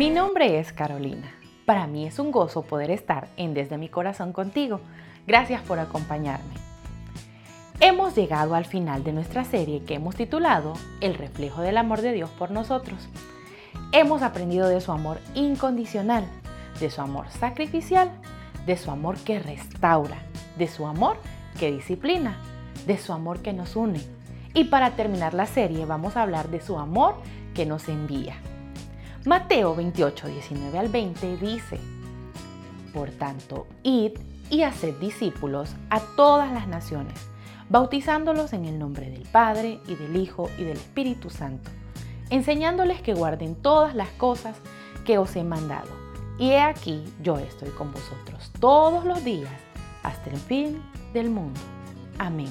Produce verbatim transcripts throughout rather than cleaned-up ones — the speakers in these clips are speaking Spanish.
Mi nombre es Carolina. Para mí es un gozo poder estar en Desde mi Corazón contigo. Gracias por acompañarme. Hemos llegado al final de nuestra serie que hemos titulado El reflejo del amor de Dios por nosotros. Hemos aprendido de su amor incondicional, de su amor sacrificial, de su amor que restaura, de su amor que disciplina, de su amor que nos une. Y para terminar la serie vamos a hablar de su amor que nos envía. Mateo veintiocho, diecinueve al veinte dice: Por tanto, id y haced discípulos a todas las naciones, bautizándolos en el nombre del Padre y del Hijo y del Espíritu Santo, enseñándoles que guarden todas las cosas que os he mandado. Y he aquí, yo estoy con vosotros todos los días hasta el fin del mundo. Amén.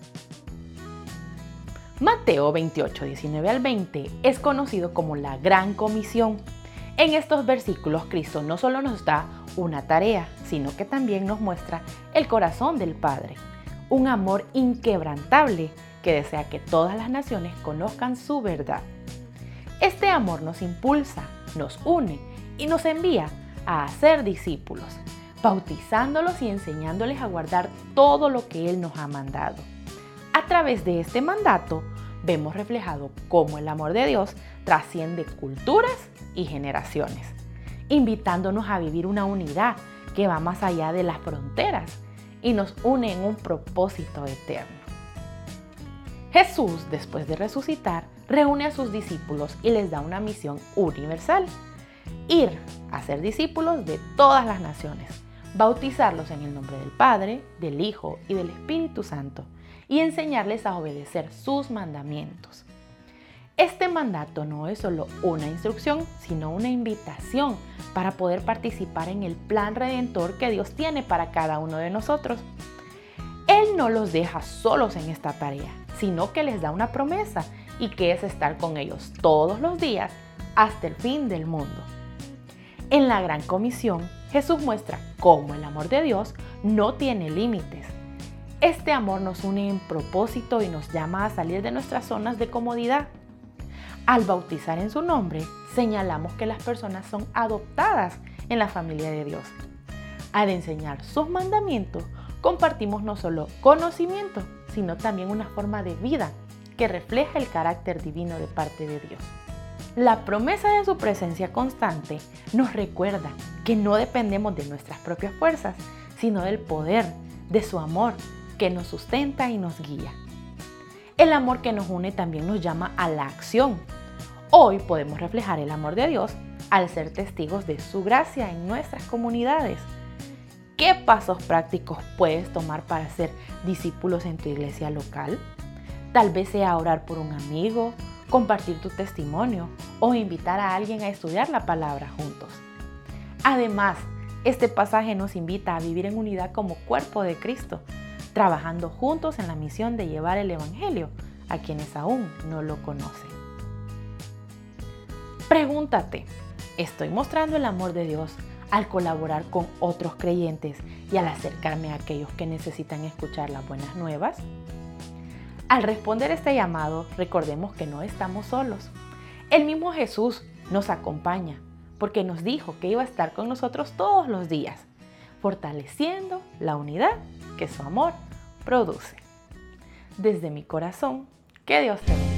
Mateo veintiocho, diecinueve al veinte es conocido como la Gran Comisión. En estos versículos Cristo no solo nos da una tarea, sino que también nos muestra el corazón del Padre, un amor inquebrantable que desea que todas las naciones conozcan su verdad. Este amor nos impulsa, nos une y nos envía a hacer discípulos, bautizándolos y enseñándoles a guardar todo lo que Él nos ha mandado. A través de este mandato vemos reflejado cómo el amor de Dios trasciende culturas y generaciones, invitándonos a vivir una unidad que va más allá de las fronteras y nos une en un propósito eterno. Jesús, después de resucitar, reúne a sus discípulos y les da una misión universal: ir a ser discípulos de todas las naciones, bautizarlos en el nombre del Padre, del Hijo y del Espíritu Santo, y enseñarles a obedecer sus mandamientos. Este mandato no es solo una instrucción, sino una invitación para poder participar en el plan redentor que Dios tiene para cada uno de nosotros. Él no los deja solos en esta tarea, sino que les da una promesa, y que es estar con ellos todos los días hasta el fin del mundo. En la Gran Comisión, Jesús muestra cómo el amor de Dios no tiene límites. Este amor nos une en propósito y nos llama a salir de nuestras zonas de comodidad. Al bautizar en su nombre, señalamos que las personas son adoptadas en la familia de Dios. Al enseñar sus mandamientos, compartimos no solo conocimiento, sino también una forma de vida que refleja el carácter divino de parte de Dios. La promesa de su presencia constante nos recuerda que no dependemos de nuestras propias fuerzas, sino del poder de su amor que nos sustenta y nos guía. El amor que nos une también nos llama a la acción. Hoy podemos reflejar el amor de Dios al ser testigos de su gracia en nuestras comunidades. ¿Qué pasos prácticos puedes tomar para ser discípulos en tu iglesia local? Tal vez sea orar por un amigo, compartir tu testimonio o invitar a alguien a estudiar la palabra juntos. Además, este pasaje nos invita a vivir en unidad como cuerpo de Cristo, trabajando juntos en la misión de llevar el Evangelio a quienes aún no lo conocen. Pregúntate, ¿estoy mostrando el amor de Dios al colaborar con otros creyentes y al acercarme a aquellos que necesitan escuchar las buenas nuevas? Al responder este llamado, recordemos que no estamos solos. El mismo Jesús nos acompaña porque nos dijo que iba a estar con nosotros todos los días, fortaleciendo la unidad que su amor produce. Desde mi corazón, que Dios te bendiga.